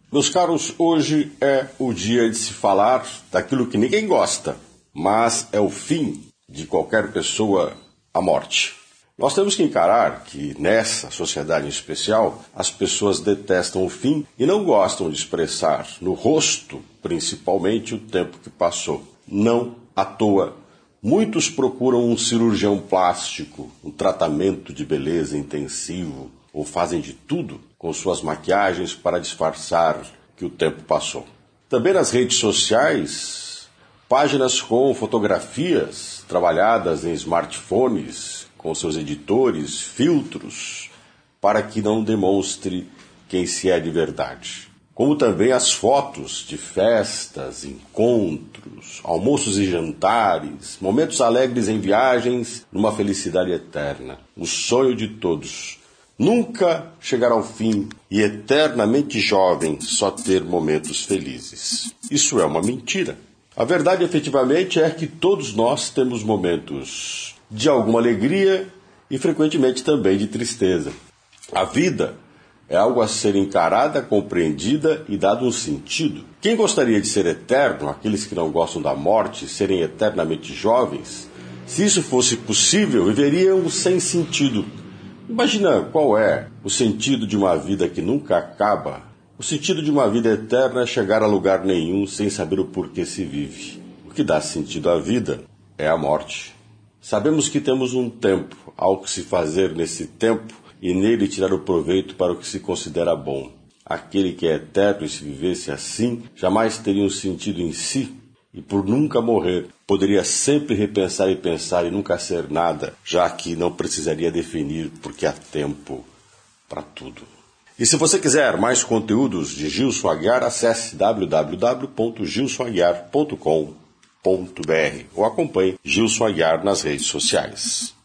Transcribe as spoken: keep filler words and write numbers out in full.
Meus caros, hoje é o dia de se falar daquilo que ninguém gosta, mas é o fim de qualquer pessoa, a morte. Nós temos que encarar que, nessa sociedade em especial, as pessoas detestam o fim e não gostam de expressar no rosto, principalmente, o tempo que passou. Não à toa. Muitos procuram um cirurgião plástico, um tratamento de beleza intensivo, ou fazem de tudo com suas maquiagens para disfarçar que o tempo passou. Também nas redes sociais, páginas com fotografias trabalhadas em smartphones, com seus editores, filtros, para que não demonstre quem se é de verdade. Como também as fotos de festas, encontros, almoços e jantares, momentos alegres em viagens, numa felicidade eterna. O sonho de todos. Nunca chegar ao fim e eternamente jovem só ter momentos felizes. Isso é uma mentira. A verdade efetivamente é que todos nós temos momentos de alguma alegria e frequentemente também de tristeza. A vida é algo a ser encarada, compreendida e dado um sentido. Quem gostaria de ser eterno, aqueles que não gostam da morte, serem eternamente jovens, se isso fosse possível, viveriam sem sentido. Imagina qual é o sentido de uma vida que nunca acaba. O sentido de uma vida eterna é chegar a lugar nenhum sem saber o porquê se vive. O que dá sentido à vida é a morte. Sabemos que temos um tempo, algo que se fazer nesse tempo e nele tirar o proveito para o que se considera bom. Aquele que é eterno e se vivesse assim, jamais teria um sentido em si e por nunca morrer, poderia sempre repensar e pensar e nunca ser nada, já que não precisaria definir porque há tempo para tudo. E se você quiser mais conteúdos de Gilson Aguiar, acesse w w w ponto gilson aguiar ponto com ponto b r ou acompanhe Gilson Aguiar nas redes sociais.